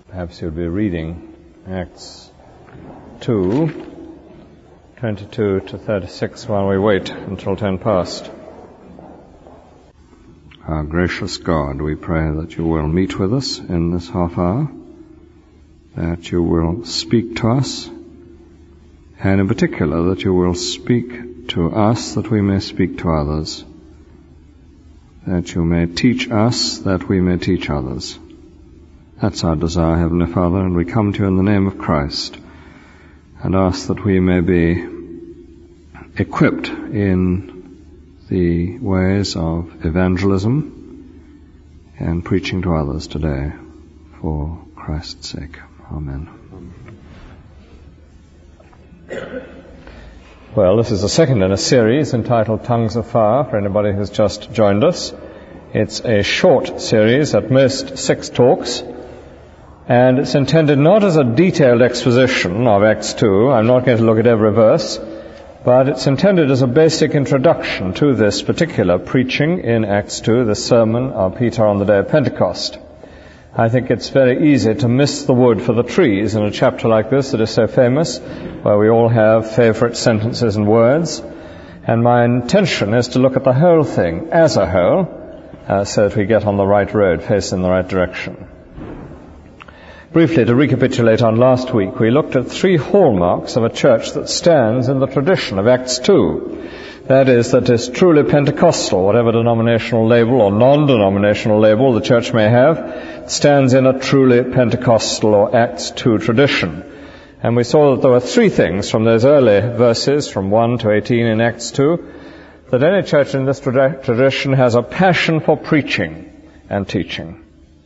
Perhaps you'll be reading Acts 2, 22 to 36 while we wait until 10 past. Our gracious God, we pray that you will meet with us in this half hour, that you will speak to us, and in particular that you will speak to us that we may speak to others, that you may teach us that we may teach others. That's our desire, Heavenly Father, and we come to you in the name of Christ and ask that we may be equipped in the ways of evangelism and preaching to others today for Christ's sake. Amen. Well, this is the second in a series entitled Tongues of Fire for anybody who's just joined us. It's a short series, at most 6 talks, and it's intended not as a detailed exposition of Acts 2. I'm not going to look at every verse, but it's intended as a basic introduction to this particular preaching in Acts 2, the sermon of Peter on the day of Pentecost. I think it's very easy to miss the wood for the trees in a chapter like this that is so famous, where we all have favorite sentences and words. And my intention is to look at the whole thing as a whole, so that we get on the right road, facing the right direction. Briefly, to recapitulate on last week, we looked at 3 hallmarks of a church that stands in the tradition of Acts 2. That is truly Pentecostal, whatever denominational label or non-denominational label the church may have, stands in a truly Pentecostal or Acts 2 tradition. And we saw that there were 3 things from those early verses, from 1 to 18 in Acts 2, that any church in this tradition has a passion for preaching and teaching.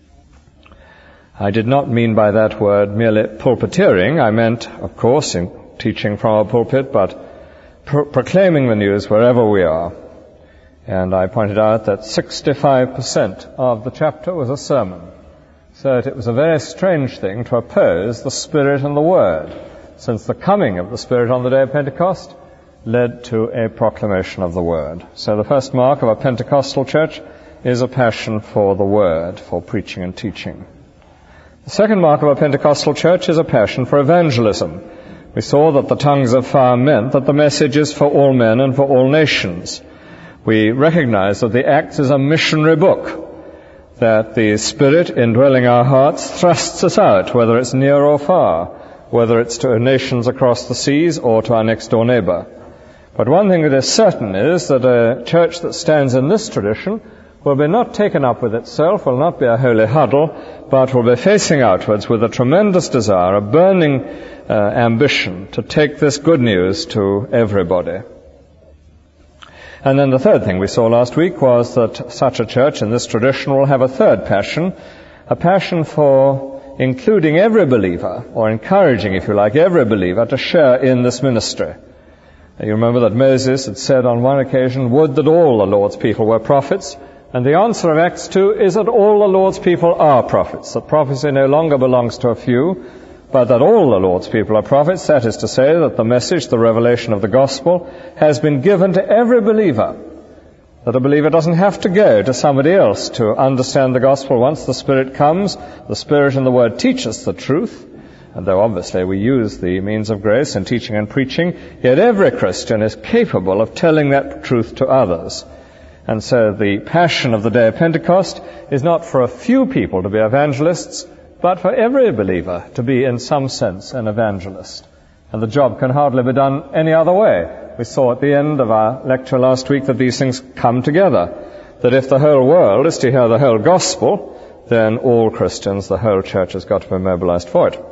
I did not mean by that word merely pulpiteering. I meant, of course, in teaching from a pulpit, but proclaiming the news wherever we are. And I pointed out that 65% of the chapter was a sermon. So it was a very strange thing to oppose the Spirit and the Word, since the coming of the Spirit on the day of Pentecost led to a proclamation of the Word. So the first mark of a Pentecostal church is a passion for the Word, for preaching and teaching. The second mark of a Pentecostal church is a passion for evangelism. We saw that the tongues of fire meant that the message is for all men and for all nations. We recognize that the Acts is a missionary book, that the Spirit indwelling our hearts thrusts us out, whether it's near or far, whether it's to nations across the seas or to our next door neighbor. But one thing that is certain is that a church that stands in this tradition will be not taken up with itself, will not be a holy huddle, but will be facing outwards with a tremendous desire, a burning ambition to take this good news to everybody. And then the third thing we saw last week was that such a church in this tradition will have a third passion, a passion for including every believer, or encouraging, if you like, every believer to share in this ministry. You remember that Moses had said on one occasion, "Would that all the Lord's people were prophets." And the answer of Acts 2 is that all the Lord's people are prophets, that prophecy no longer belongs to a few, but that all the Lord's people are prophets. That is to say that the message, the revelation of the gospel, has been given to every believer, that a believer doesn't have to go to somebody else to understand the gospel. Once the Spirit comes, the Spirit and the Word teach us the truth, and though obviously we use the means of grace in teaching and preaching, yet every Christian is capable of telling that truth to others. And so the passion of the day of Pentecost is not for a few people to be evangelists, but for every believer to be in some sense an evangelist. And the job can hardly be done any other way. We saw at the end of our lecture last week that these things come together. That if the whole world is to hear the whole gospel, then all Christians, the whole church, has got to be mobilized for it.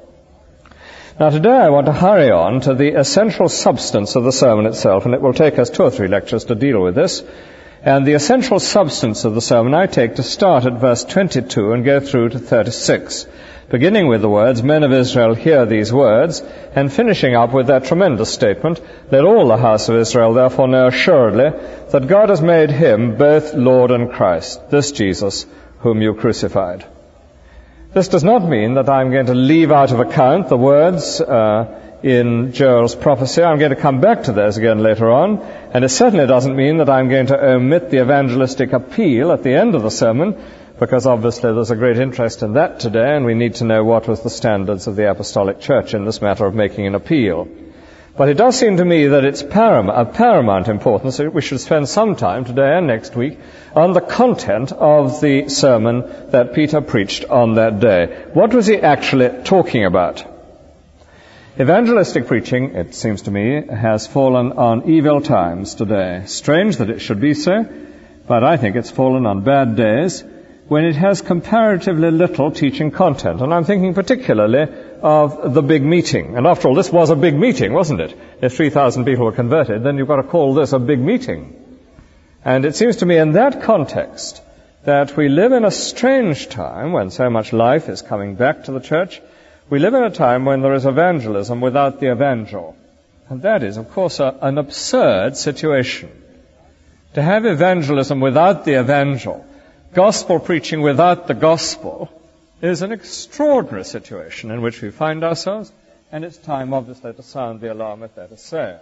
Now today I want to hurry on to the essential substance of the sermon itself, and it will take us 2 or 3 lectures to deal with this. And the essential substance of the sermon I take to start at verse 22 and go through to 36, beginning with the words, "Men of Israel, hear these words," and finishing up with that tremendous statement, "Let all the house of Israel therefore know assuredly that God has made him both Lord and Christ, this Jesus, whom you crucified." This does not mean that I'm going to leave out of account the words in Joel's prophecy. I'm going to come back to those again later on, and it certainly doesn't mean that I'm going to omit the evangelistic appeal at the end of the sermon, because obviously there's a great interest in that today, and we need to know what was the standards of the Apostolic Church in this matter of making an appeal. But it does seem to me that it's of paramount importance that we should spend some time today and next week on the content of the sermon that Peter preached on that day. What was he actually talking about? Evangelistic preaching, it seems to me, has fallen on evil times today. Strange that it should be so, but I think it's fallen on bad days when it has comparatively little teaching content. And I'm thinking particularly of the big meeting. And after all, this was a big meeting, wasn't it? If 3,000 people were converted, then you've got to call this a big meeting. And it seems to me in that context that we live in a strange time when so much life is coming back to the church. We live in a time when there is evangelism without the evangel. And that is, of course, an absurd situation. To have evangelism without the evangel, gospel preaching without the gospel, is an extraordinary situation in which we find ourselves, and it's time, obviously, to sound the alarm if that is so.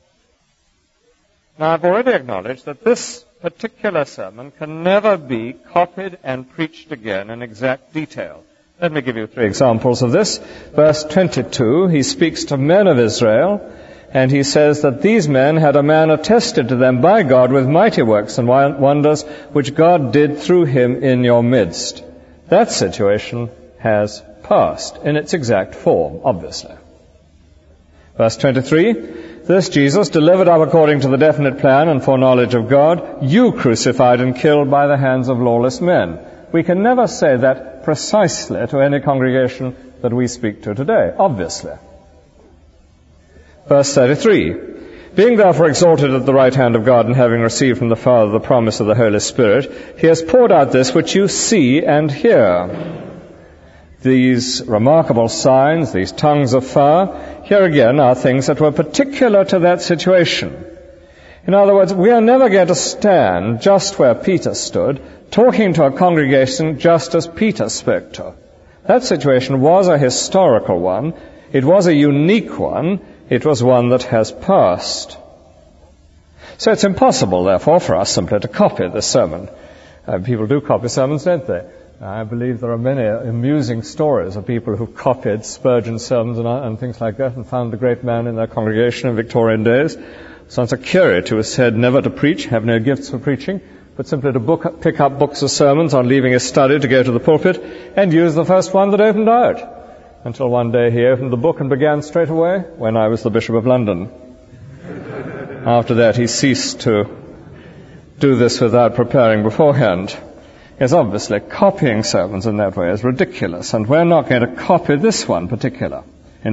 Now, I've already acknowledged that this particular sermon can never be copied and preached again in exact detail. Let me give you 3 examples of this. Verse 22, he speaks to men of Israel, and he says that these men had a man attested to them by God with mighty works and wonders which God did through him in your midst. That situation has passed in its exact form, obviously. Verse 23, this Jesus, delivered up according to the definite plan and foreknowledge of God, you crucified and killed by the hands of lawless men. We can never say that precisely to any congregation that we speak to today, obviously. Verse 33, being therefore exalted at the right hand of God and having received from the Father the promise of the Holy Spirit, he has poured out this which you see and hear. These remarkable signs, these tongues of fire, here again are things that were particular to that situation. In other words, we are never going to stand just where Peter stood, talking to a congregation just as Peter spoke to. That situation was a historical one. It was a unique one. It was one that has passed. So it's impossible, therefore, for us simply to copy this sermon. People do copy sermons, don't they? I believe there are many amusing stories of people who copied Spurgeon's sermons and things like that and found the great man in their congregation in Victorian days. Sounds a curate who was said never to preach, have no gifts for preaching, but simply to pick up books of sermons on leaving his study to go to the pulpit and use the first one that opened out. Until one day he opened the book and began straight away when I was the Bishop of London. After that he ceased to do this without preparing beforehand. Yes, obviously copying sermons in that way is ridiculous, and we're not going to copy this one in particular.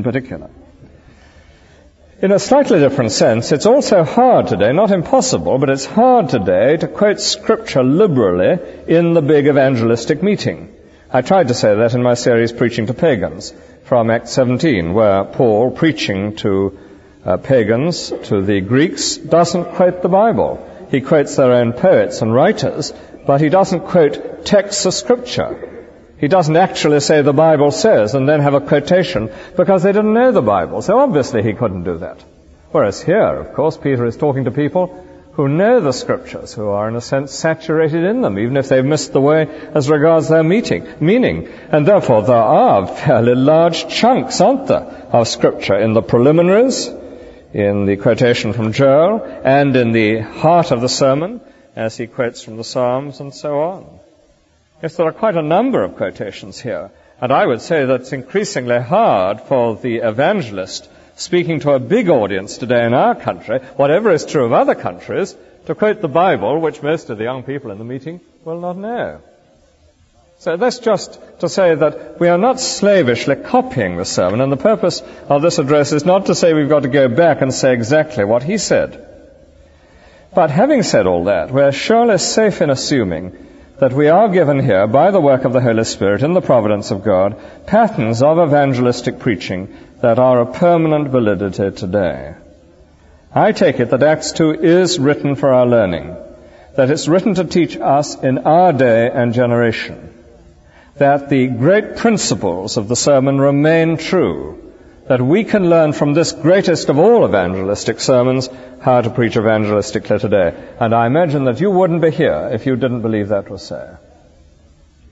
In a slightly different sense, it's also hard today, not impossible, but it's hard today to quote Scripture liberally in the big evangelistic meeting. I tried to say that in my series Preaching to Pagans from Acts 17, where Paul, preaching to pagans, to the Greeks, doesn't quote the Bible. He quotes their own poets and writers, but he doesn't quote texts of Scripture. He doesn't actually say the Bible says and then have a quotation because they didn't know the Bible. So obviously he couldn't do that. Whereas here, of course, Peter is talking to people who know the Scriptures, who are in a sense saturated in them, even if they've missed the way as regards their meaning. And therefore there are fairly large chunks, aren't there, of Scripture in the preliminaries, in the quotation from Joel, and in the heart of the sermon, as he quotes from the Psalms and so on. Yes, there are quite a number of quotations here. And I would say that it's increasingly hard for the evangelist speaking to a big audience today in our country, whatever is true of other countries, to quote the Bible, which most of the young people in the meeting will not know. So that's just to say that we are not slavishly copying the sermon, and the purpose of this address is not to say we've got to go back and say exactly what he said. But having said all that, we're surely safe in assuming that we are given here, by the work of the Holy Spirit in the providence of God, patterns of evangelistic preaching that are of permanent validity today. I take it that Acts 2 is written for our learning, that it's written to teach us in our day and generation, that the great principles of the sermon remain true, that we can learn from this greatest of all evangelistic sermons how to preach evangelistically today. And I imagine that you wouldn't be here if you didn't believe that was so.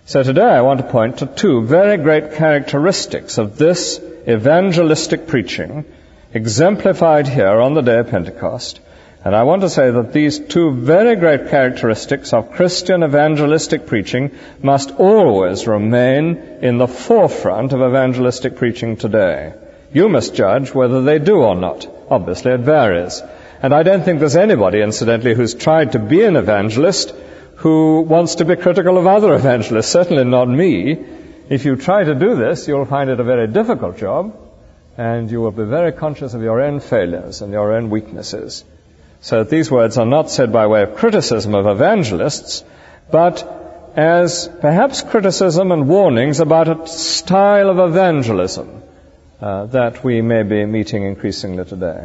So today I want to point to two very great characteristics of this evangelistic preaching exemplified here on the day of Pentecost. And I want to say that these two very great characteristics of Christian evangelistic preaching must always remain in the forefront of evangelistic preaching today. You must judge whether they do or not. Obviously, it varies. And I don't think there's anybody, incidentally, who's tried to be an evangelist who wants to be critical of other evangelists. Certainly not me. If you try to do this, you'll find it a very difficult job, and you will be very conscious of your own failures and your own weaknesses. So these words are not said by way of criticism of evangelists, but as perhaps criticism and warnings about a style of evangelism that we may be meeting increasingly today.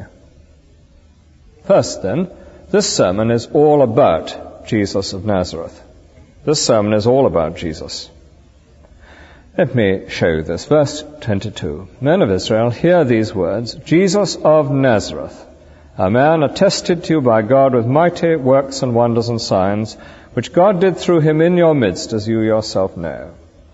First then, this sermon is all about Jesus of Nazareth. This sermon is all about Jesus. Let me show you this. Verse 22. Men of Israel, hear these words. Jesus of Nazareth, a man attested to you by God with mighty works and wonders and signs, which God did through him in your midst, as you yourself know.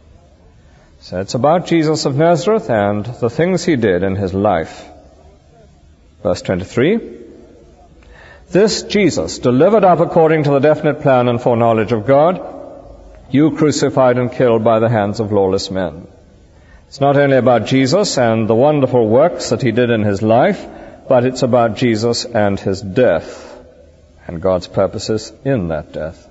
So it's about Jesus of Nazareth and the things he did in his life. Verse 23. This Jesus, delivered up according to the definite plan and foreknowledge of God, you crucified and killed by the hands of lawless men. It's not only about Jesus and the wonderful works that he did in his life, but it's about Jesus and his death and God's purposes in that death.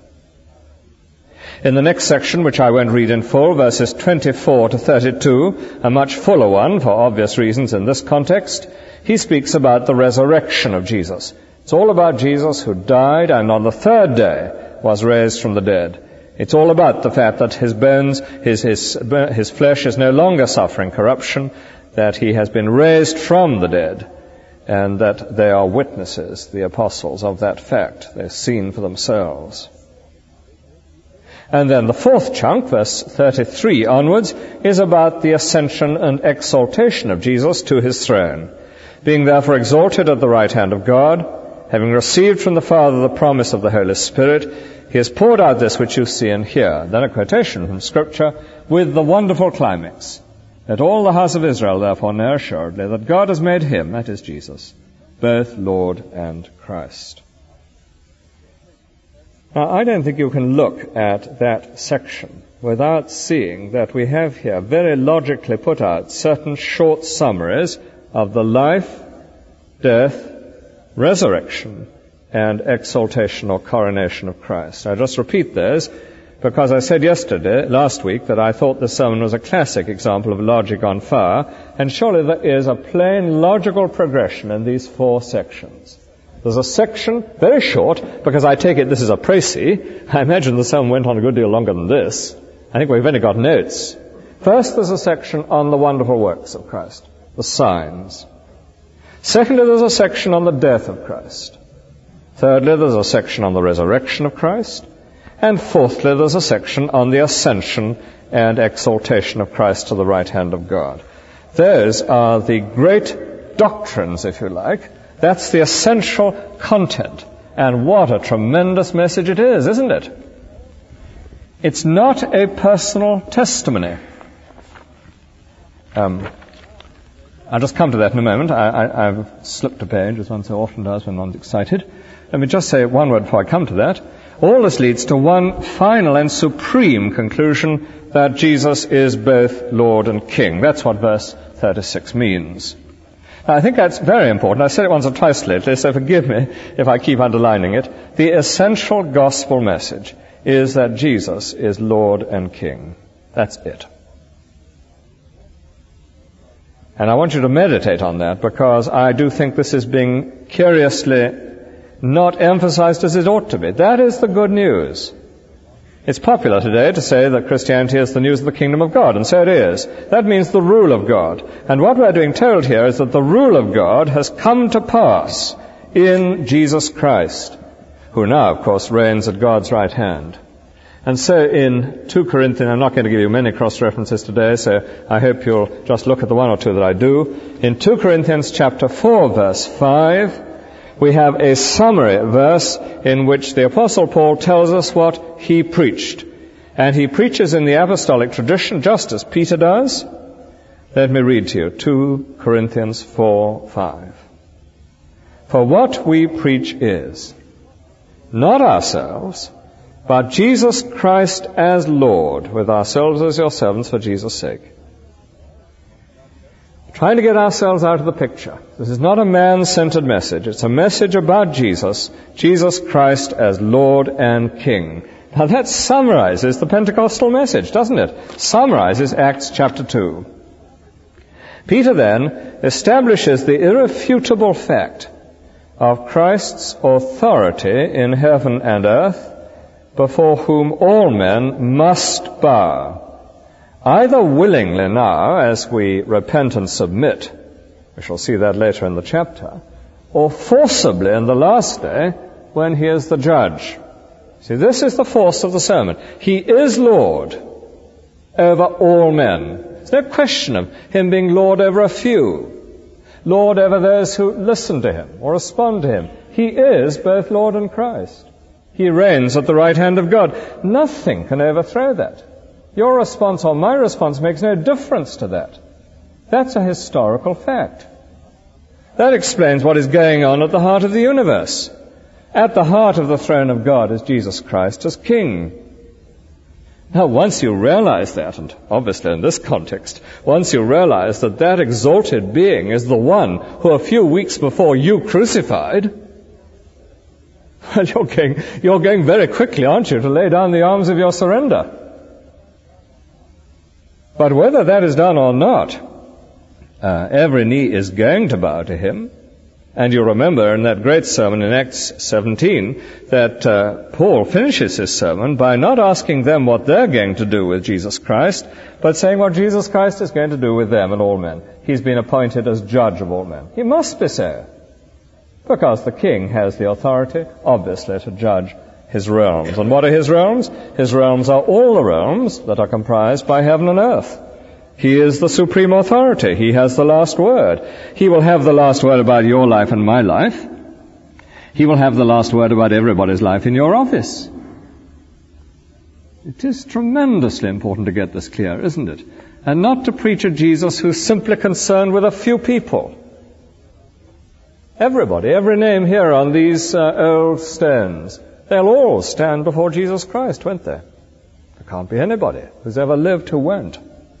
In the next section, which I won't read in full, verses 24 to 32, a much fuller one for obvious reasons in this context, he speaks about the resurrection of Jesus. It's all about Jesus who died and on the third day was raised from the dead. It's all about the fact that his bones, his flesh is no longer suffering corruption, that he has been raised from the dead, and that they are witnesses, the apostles, of that fact. They're seen for themselves. And then the fourth chunk, verse 33 onwards, is about the ascension and exaltation of Jesus to his throne. Being therefore exalted at the right hand of God, having received from the Father the promise of the Holy Spirit, he has poured out this which you see and hear. Then a quotation from Scripture with the wonderful climax. Let all the house of Israel therefore know assuredly that God has made him, that is Jesus, both Lord and Christ. Now, I don't think you can look at that section without seeing that we have here very logically put out certain short summaries of the life, death, resurrection, and exaltation or coronation of Christ. I just repeat those because I said last week, that I thought this sermon was a classic example of logic on fire, and surely there is a plain logical progression in these four sections. There's a section, very short, because I take it this is a précis. I imagine the sermon went on a good deal longer than this. I think we've only got notes. First, there's a section on the wonderful works of Christ, the signs. Secondly, there's a section on the death of Christ. Thirdly, there's a section on the resurrection of Christ. And fourthly, there's a section on the ascension and exaltation of Christ to the right hand of God. Those are the great doctrines, if you like. That's the essential content. And what a tremendous message it is, isn't it? It's not a personal testimony. I'll just come to that in a moment. I've slipped a page, as one so often does when one's excited. Let me just say one word before I come to that. All this leads to one final and supreme conclusion, that Jesus is both Lord and King. That's what verse 36 means. Now, I think that's very important. I've said it once or twice lately, so forgive me if I keep underlining it. The essential gospel message is that Jesus is Lord and King. That's it. And I want you to meditate on that, because I do think this is being curiously not emphasized as it ought to be. That is the good news. It's popular today to say that Christianity is the news of the kingdom of God, and so it is. That means the rule of God. And what we're being told here is that the rule of God has come to pass in Jesus Christ, who now, of course, reigns at God's right hand. And so in 2 Corinthians, I'm not going to give you many cross-references today, so I hope you'll just look at the one or two that I do. In 2 Corinthians chapter 4, verse 5, we have a summary verse in which the Apostle Paul tells us what he preached. And he preaches in the apostolic tradition just as Peter does. Let me read to you 2 Corinthians 4:5. For what we preach is not ourselves, but Jesus Christ as Lord, with ourselves as your servants for Jesus' sake. Trying to get ourselves out of the picture. This is not a man-centered message. It's a message about Jesus, Jesus Christ as Lord and King. Now that summarizes the Pentecostal message, doesn't it? Summarizes Acts chapter 2. Peter then establishes the irrefutable fact of Christ's authority in heaven and earth, before whom all men must bow, either willingly now as we repent and submit, we shall see that later in the chapter, or forcibly in the last day when he is the judge. See, this is the force of the sermon. He is Lord over all men. There's no question of him being Lord over a few, Lord over those who listen to him or respond to him. He is both Lord and Christ. He reigns at the right hand of God. Nothing can overthrow that. Your response or my response makes no difference to that. That's a historical fact. That explains what is going on at the heart of the universe. At the heart of the throne of God is Jesus Christ as King. Now, once you realize that, and obviously in this context, once you realize that that exalted being is the one who a few weeks before you crucified, well, you're going very quickly, aren't you, to lay down the arms of your surrender. But whether that is done or not, every knee is going to bow to him. And you remember in that great sermon in Acts 17 that Paul finishes his sermon by not asking them what they're going to do with Jesus Christ, but saying what Jesus Christ is going to do with them and all men. He's been appointed as judge of all men. He must be so, because the king has the authority, obviously, to judge his realms. And what are his realms? His realms are all the realms that are comprised by heaven and earth. He is the supreme authority. He has the last word. He will have the last word about your life and my life. He will have the last word about everybody's life in your office. It is tremendously important to get this clear, isn't it? And not to preach a Jesus who's simply concerned with a few people. Everybody, every name here on these old stones, they'll all stand before Jesus Christ, won't they? There can't be anybody who's ever lived who won't.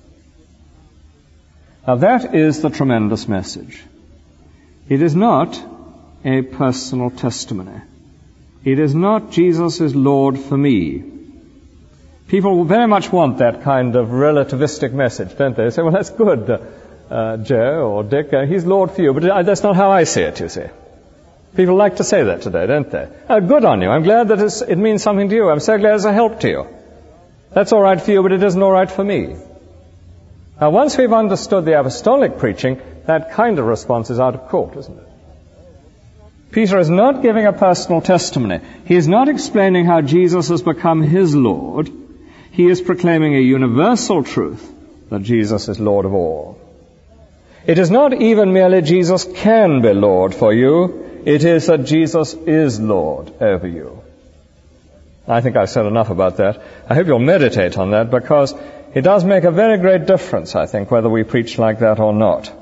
Now that is the tremendous message. It is not a personal testimony. It is not Jesus is Lord for me. People very much want that kind of relativistic message, don't they? They say, well, that's good, Joe or Dick, he's Lord for you, but that's not how I see it, you see. People like to say that today, don't they? Good on you. I'm glad that it means something to you. I'm so glad it's a help to you. That's all right for you, but it isn't all right for me. Now, once we've understood the apostolic preaching, that kind of response is out of court, isn't it? Peter is not giving a personal testimony. He is not explaining how Jesus has become his Lord. He is proclaiming a universal truth that Jesus is Lord of all. It is not even merely Jesus can be Lord for you. It is that Jesus is Lord over you. I think I've said enough about that. I hope you'll meditate on that, because it does make a very great difference, I think, whether we preach like that or not.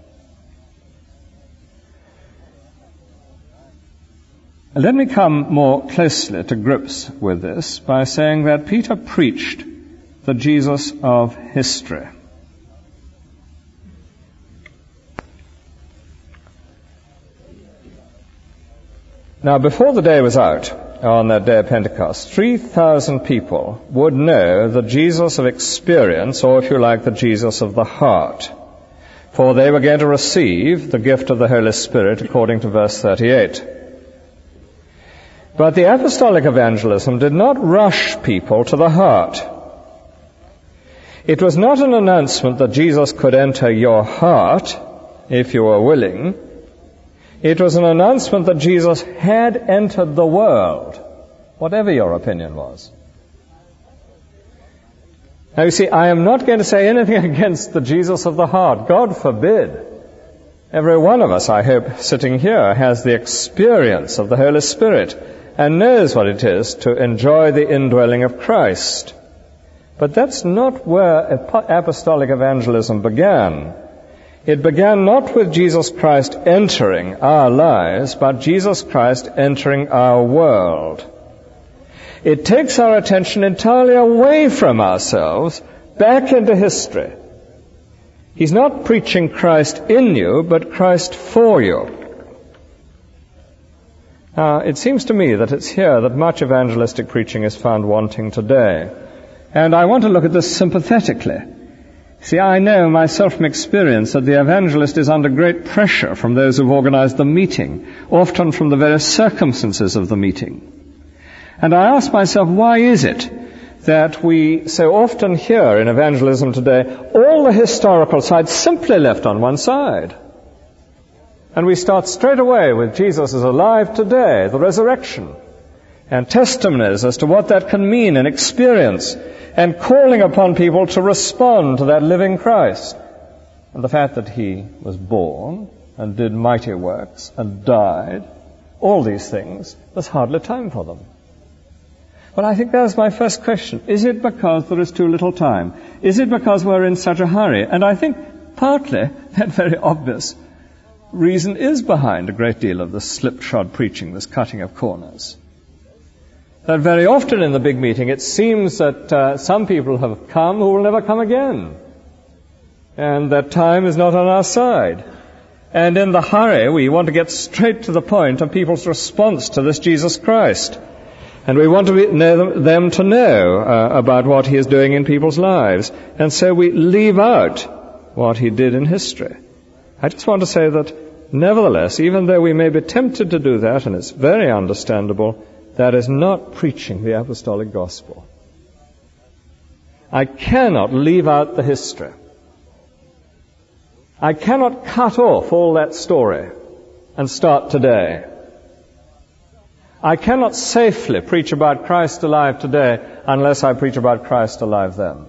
Let me come more closely to grips with this by saying that Peter preached the Jesus of history. Now, before the day was out, on that day of Pentecost, 3,000 people would know the Jesus of experience, or if you like, the Jesus of the heart. For they were going to receive the gift of the Holy Spirit, according to verse 38. But the apostolic evangelism did not rush people to the heart. It was not an announcement that Jesus could enter your heart if you were willing. It was an announcement that Jesus had entered the world, whatever your opinion was. Now you see, I am not going to say anything against the Jesus of the heart. God forbid. Every one of us, I hope, sitting here has the experience of the Holy Spirit and knows what it is to enjoy the indwelling of Christ. But that's not where apostolic evangelism began. It began not with Jesus Christ entering our lives, but Jesus Christ entering our world. It takes our attention entirely away from ourselves, back into history. He's not preaching Christ in you, but Christ for you. Now, it seems to me that it's here that much evangelistic preaching is found wanting today. And I want to look at this sympathetically. See, I know myself from experience that the evangelist is under great pressure from those who've organized the meeting, often from the very circumstances of the meeting. And I ask myself, why is it that we so often hear in evangelism today all the historical side simply left on one side? And we start straight away with Jesus is alive today, the resurrection, and testimonies as to what that can mean and experience, and calling upon people to respond to that living Christ. And the fact that he was born and did mighty works and died, all these things, there's hardly time for them. Well, I think that's my first question. Is it because there is too little time? Is it because we're in such a hurry? And I think partly that very obvious reason is behind a great deal of this slipshod preaching, this cutting of corners. That very often in the big meeting it seems that some people have come who will never come again. And that time is not on our side. And in the hurry we want to get straight to the point of people's response to this Jesus Christ. And we want them to know about what he is doing in people's lives. And so we leave out what he did in history. I just want to say that, nevertheless, even though we may be tempted to do that, and it's very understandable, that is not preaching the apostolic gospel. I cannot leave out the history. I cannot cut off all that story and start today. I cannot safely preach about Christ alive today unless I preach about Christ alive then.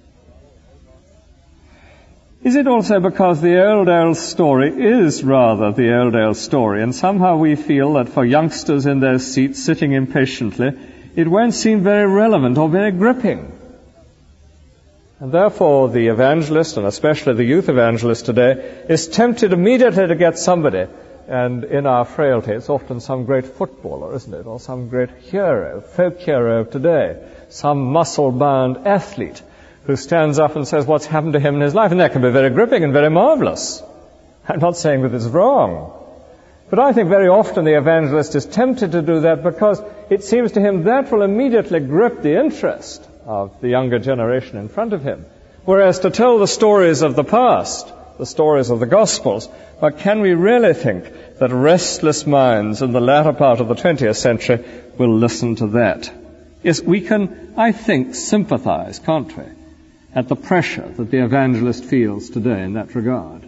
Is it also because the old story is rather the old story, and somehow we feel that for youngsters in their seats sitting impatiently, it won't seem very relevant or very gripping? And therefore the evangelist, and especially the youth evangelist today, is tempted immediately to get somebody, and in our frailty it's often some great footballer, isn't it, or some great hero, folk hero of today, some muscle-bound athlete, who stands up and says what's happened to him in his life. And that can be very gripping and very marvelous. I'm not saying that it's wrong. But I think very often the evangelist is tempted to do that because it seems to him that will immediately grip the interest of the younger generation in front of him. Whereas to tell the stories of the past, the stories of the Gospels, but can we really think that restless minds in the latter part of the 20th century will listen to that? Yes, we can, I think, sympathize, can't we, at the pressure that the evangelist feels today in that regard.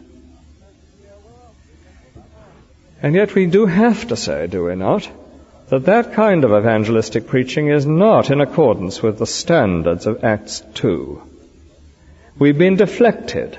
And yet we do have to say, do we not, that that kind of evangelistic preaching is not in accordance with the standards of Acts 2. We've been deflected.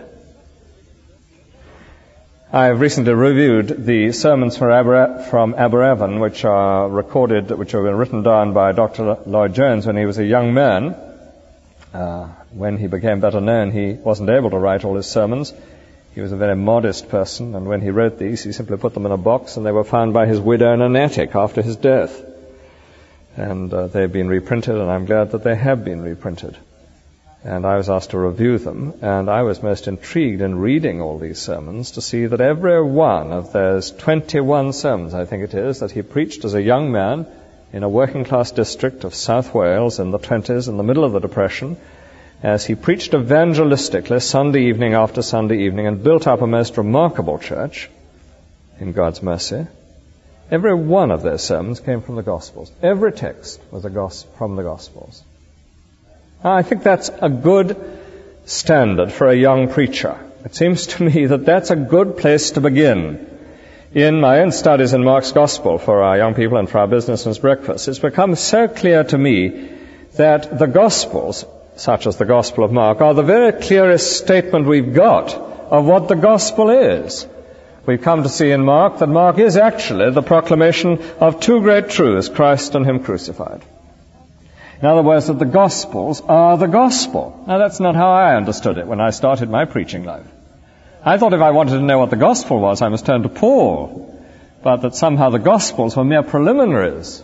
I've recently reviewed the sermons from Aberavon, which are recorded, which have been written down by Dr. Lloyd Jones when he was a young man. When he became better known, he wasn't able to write all his sermons. He was a very modest person, and when he wrote these, he simply put them in a box, and they were found by his widow in an attic after his death. And they've been reprinted, and I'm glad that they have been reprinted. And I was asked to review them, and I was most intrigued in reading all these sermons to see that every one of those 21 sermons, I think it is, that he preached as a young man in a working-class district of South Wales in the 20s, in the middle of the Depression, as he preached evangelistically Sunday evening after Sunday evening and built up a most remarkable church in God's mercy. Every one of those sermons came from the Gospels. Every text was from the Gospels. I think that's a good standard for a young preacher. It seems to me that that's a good place to begin. In my own studies in Mark's Gospel for our young people and for our businessmen's breakfast, it's become so clear to me that the Gospels, such as the Gospel of Mark, are the very clearest statement we've got of what the Gospel is. We've come to see in Mark that Mark is actually the proclamation of two great truths, Christ and Him crucified. In other words, that the Gospels are the Gospel. Now, that's not how I understood it when I started my preaching life. I thought if I wanted to know what the Gospel was, I must turn to Paul, but that somehow the Gospels were mere preliminaries.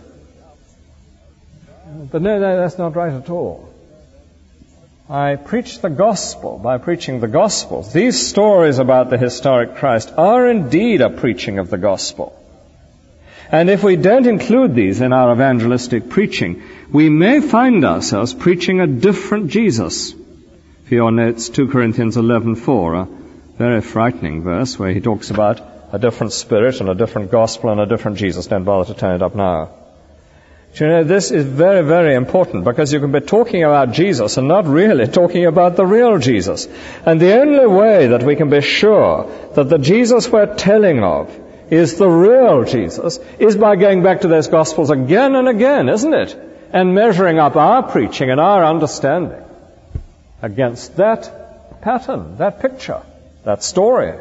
But no, that's not right at all. I preach the Gospel by preaching the Gospels. These stories about the historic Christ are indeed a preaching of the Gospel. And if we don't include these in our evangelistic preaching, we may find ourselves preaching a different Jesus. For your notes, 2 Corinthians 11:4, a very frightening verse where he talks about a different spirit and a different gospel and a different Jesus. Don't bother to turn it up now. Do you know, this is very, very important, because you can be talking about Jesus and not really talking about the real Jesus. And the only way that we can be sure that the Jesus we're telling of is the real Jesus is by going back to those Gospels again and again, isn't it? And measuring up our preaching and our understanding against that pattern, that picture, that story.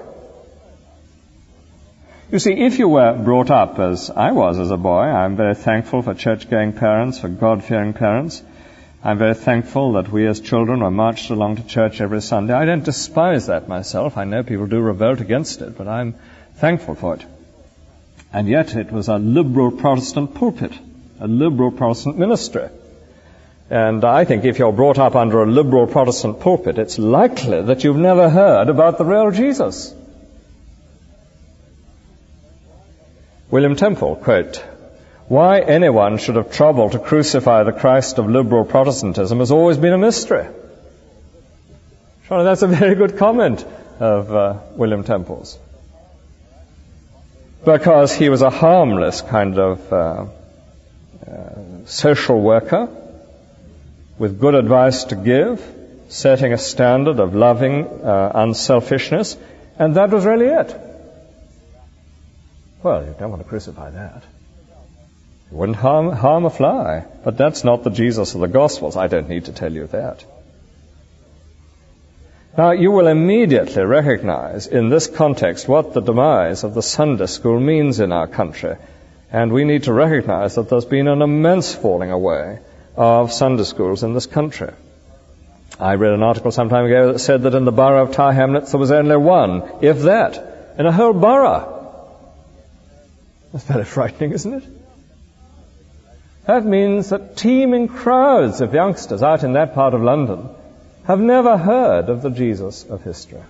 You see, if you were brought up as I was as a boy, I'm very thankful for church-going parents, for God-fearing parents. I'm very thankful that we as children were marched along to church every Sunday. I don't despise that myself. I know people do revolt against it, but I'm thankful for it. And yet it was a liberal Protestant pulpit, a liberal Protestant ministry. And I think if you're brought up under a liberal Protestant pulpit, it's likely that you've never heard about the real Jesus. William Temple, quote, "Why anyone should have troubled to crucify the Christ of liberal Protestantism has always been a mystery." Surely that's a very good comment of William Temple's. Because he was a harmless kind of social worker with good advice to give, setting a standard of loving unselfishness, and that was really it. Well, you don't want to crucify that. It wouldn't harm a fly. But that's not the Jesus of the Gospels. I don't need to tell you that. Now, you will immediately recognize in this context what the demise of the Sunday school means in our country. And we need to recognize that there's been an immense falling away of Sunday schools in this country. I read an article some time ago that said that in the borough of Tower Hamlets there was only one, if that, in a whole borough. That's very frightening, isn't it? That means that teeming crowds of youngsters out in that part of London have never heard of the Jesus of history.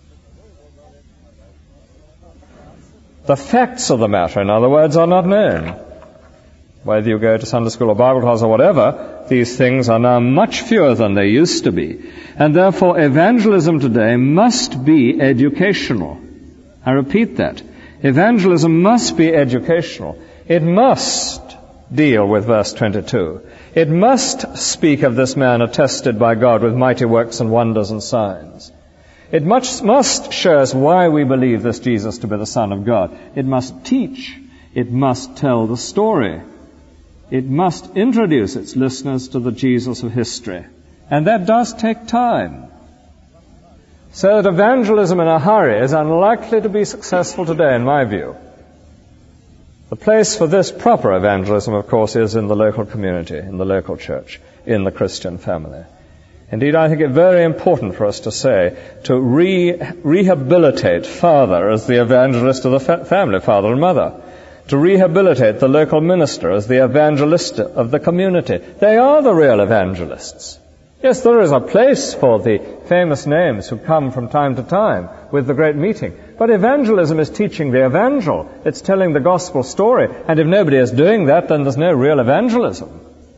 The facts of the matter, in other words, are not known. Whether you go to Sunday school or Bible class or whatever, these things are now much fewer than they used to be. And therefore, evangelism today must be educational. I repeat that. Evangelism must be educational. It must deal with verse 22. It must speak of this man attested by God with mighty works and wonders and signs. It must show us why we believe this Jesus to be the Son of God. It must teach. It must tell the story. It must introduce its listeners to the Jesus of history. And that does take time. So that evangelism in a hurry is unlikely to be successful today, in my view. The place for this proper evangelism, of course, is in the local community, in the local church, in the Christian family. Indeed, I think it very important for us to say, to rehabilitate father as the evangelist of the family, father and mother. To rehabilitate the local minister as the evangelist of the community. They are the real evangelists. Yes, there is a place for the famous names who come from time to time with the great meeting. But evangelism is teaching the evangel. It's telling the gospel story. And if nobody is doing that, then there's no real evangelism.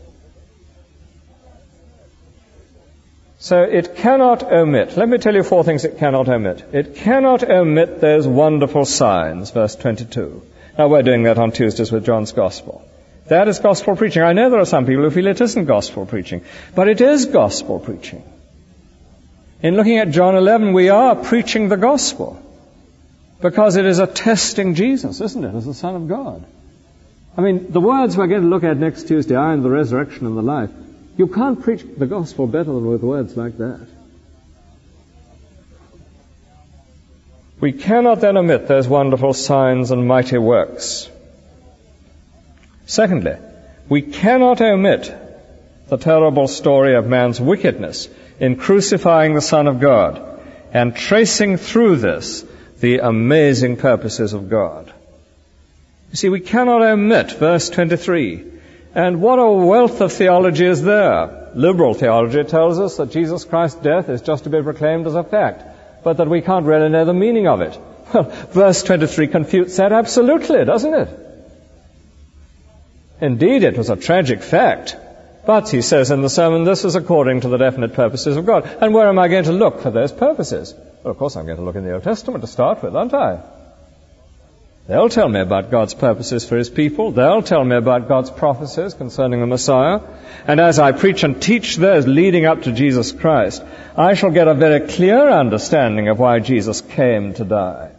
So it cannot omit. Let me tell you 4 things it cannot omit. It cannot omit those wonderful signs, verse 22. Now, we're doing that on Tuesdays with John's Gospel. That is gospel preaching. I know there are some people who feel it isn't gospel preaching, but it is gospel preaching. In looking at John 11, we are preaching the gospel because it is attesting Jesus, isn't it, as the Son of God. I mean, the words we're going to look at next Tuesday, I am the resurrection and the life. You can't preach the gospel better than with words like that. We cannot then omit those wonderful signs and mighty works. Secondly, we cannot omit the terrible story of man's wickedness in crucifying the Son of God, and tracing through this the amazing purposes of God. You see, we cannot omit verse 23. And what a wealth of theology is there. Liberal theology tells us that Jesus Christ's death is just to be proclaimed as a fact, but that we can't really know the meaning of it. Well, verse 23 confutes that absolutely, doesn't it? Indeed, it was a tragic fact. But, he says in the sermon, this is according to the definite purposes of God. And where am I going to look for those purposes? Well, of course, I'm going to look in the Old Testament to start with, aren't I? They'll tell me about God's purposes for His people. They'll tell me about God's prophecies concerning the Messiah. And as I preach and teach those leading up to Jesus Christ, I shall get a very clear understanding of why Jesus came to die.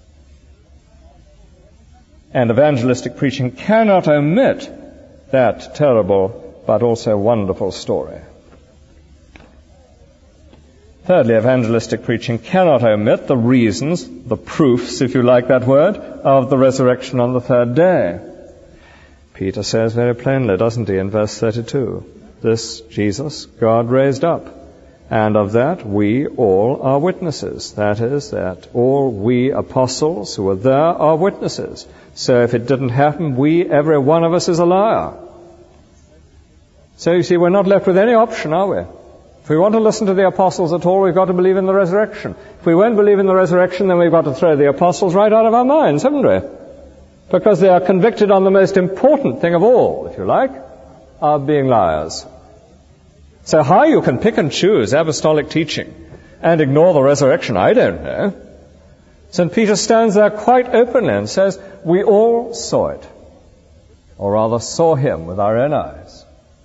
And evangelistic preaching cannot omit that terrible but also wonderful story. Thirdly, evangelistic preaching cannot omit the reasons, the proofs, if you like that word, of the resurrection on the third day. Peter says very plainly, doesn't he, in verse 32, this Jesus God raised up, and of that we all are witnesses. That is, that all we apostles who were there are witnesses. So if it didn't happen, every one of us is a liar. So you see, we're not left with any option, are we? If we want to listen to the apostles at all, we've got to believe in the resurrection. If we won't believe in the resurrection, then we've got to throw the apostles right out of our minds, haven't we? Because they are convicted on the most important thing of all, if you like, of being liars. So how you can pick and choose apostolic teaching and ignore the resurrection, I don't know. St. Peter stands there quite openly and says, we all saw it, or rather saw Him with our own eyes.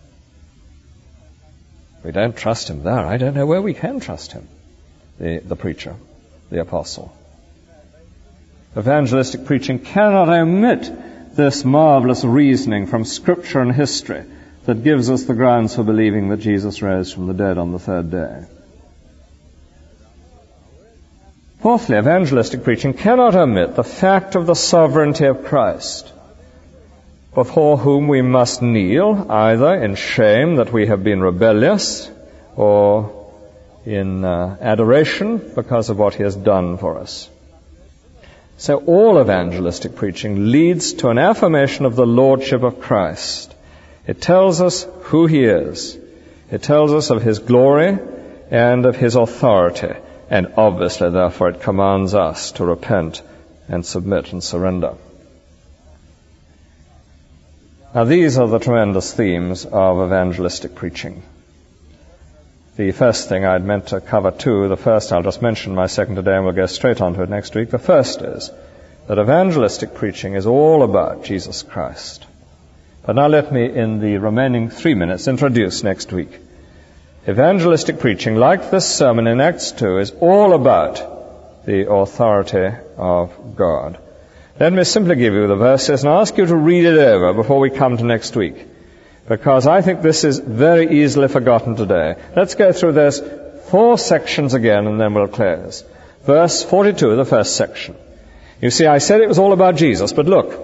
We don't trust Him there. I don't know where we can trust Him, the preacher, the apostle. Evangelistic preaching cannot omit this marvelous reasoning from Scripture and history that gives us the grounds for believing that Jesus rose from the dead on the third day. Fourthly, evangelistic preaching cannot omit the fact of the sovereignty of Christ, before whom we must kneel, either in shame that we have been rebellious, or in adoration because of what He has done for us. So all evangelistic preaching leads to an affirmation of the Lordship of Christ. It tells us who He is. It tells us of His glory and of His authority. And obviously, therefore, it commands us to repent and submit and surrender. Now, these are the tremendous themes of evangelistic preaching. The first thing I'd meant to cover too, the first I'll just mention, my second today, and we'll go straight on to it next week. The first is that evangelistic preaching is all about Jesus Christ. But now let me, in the remaining 3 minutes, introduce next week. Evangelistic preaching, like this sermon in Acts 2, is all about the authority of God. Let me simply give you the verses and ask you to read it over before we come to next week, because I think this is very easily forgotten today. Let's go through those 4 sections again and then we'll close. Verse 42, the first section. You see, I said it was all about Jesus, but look.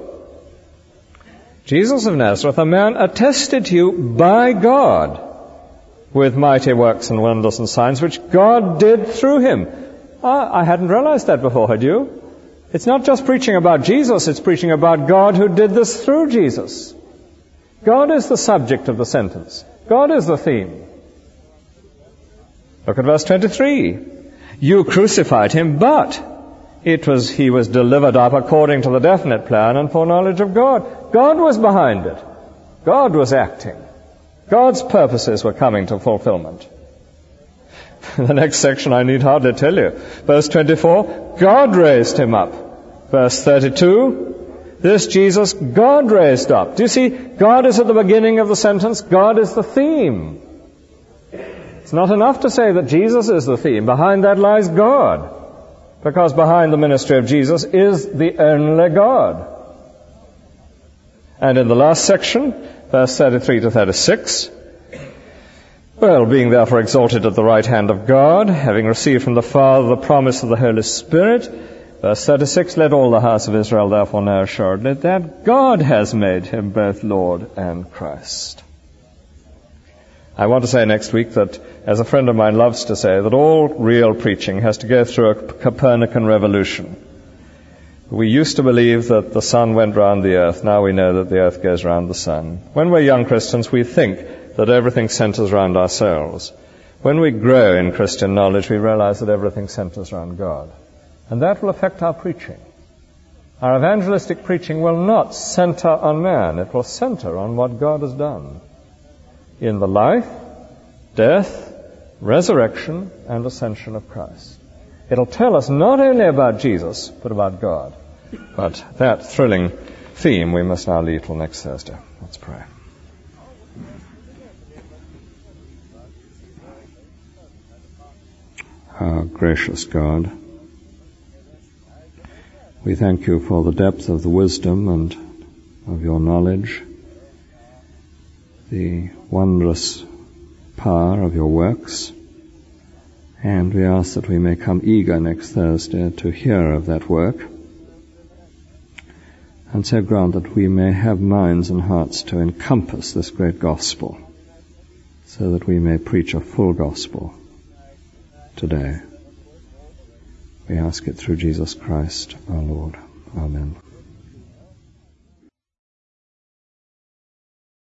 Jesus of Nazareth, a man attested to you by God with mighty works and wonders and signs, which God did through Him. I hadn't realized that before, had you? It's not just preaching about Jesus, it's preaching about God who did this through Jesus. God is the subject of the sentence. God is the theme. Look at verse 23. You crucified Him, but He was delivered up according to the definite plan and foreknowledge of God. God was behind it. God was acting. God's purposes were coming to fulfillment. The next section I need hardly tell you. Verse 24, God raised Him up. Verse 32, this Jesus God raised up. Do you see? God is at the beginning of the sentence. God is the theme. It's not enough to say that Jesus is the theme. Behind that lies God. Because behind the ministry of Jesus is the only God. And in the last section, verse 33 to 36, well, being therefore exalted at the right hand of God, having received from the Father the promise of the Holy Spirit, verse 36, let all the house of Israel therefore know assuredly that God has made Him both Lord and Christ. I want to say next week that, as a friend of mine loves to say, that all real preaching has to go through a Copernican revolution. We used to believe that the sun went round the earth. Now we know that the earth goes round the sun. When we're young Christians, we think that everything centers around ourselves. When we grow in Christian knowledge, we realize that everything centers around God. And that will affect our preaching. Our evangelistic preaching will not center on man. It will center on what God has done in the life, death, resurrection, and ascension of Christ. It'll tell us not only about Jesus, but about God. But that thrilling theme we must now leave till next Thursday. Let's pray. Our gracious God, we thank you for the depth of the wisdom and of your knowledge, the wondrous power of your works, and we ask that we may come eager next Thursday to hear of that work, and so grant that we may have minds and hearts to encompass this great gospel, so that we may preach a full gospel today. We ask it through Jesus Christ our Lord. Amen.